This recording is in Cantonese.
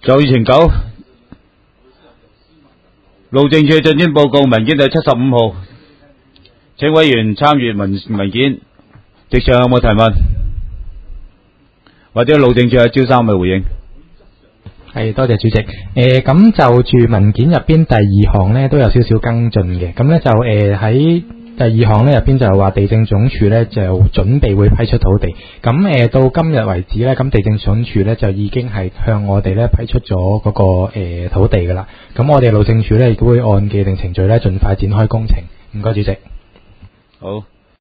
就議程9，路政署進展報告文件第75號，請委員參閱文件。席上有冇提問？或者路政署嘅招生嘅回應？ 係，多謝主席。咁就住文件入邊第2項咧都有少少跟進嘅。咁咧就喺第2項咧入邊就係話地政總署咧就準備會批出土地。咁到今日為止咧，咁地政總署咧就已經係向我哋咧批出咗嗰個土地噶啦。咁我哋路政署咧亦都會按既定程序咧盡快展開工程。唔該，主席。 好。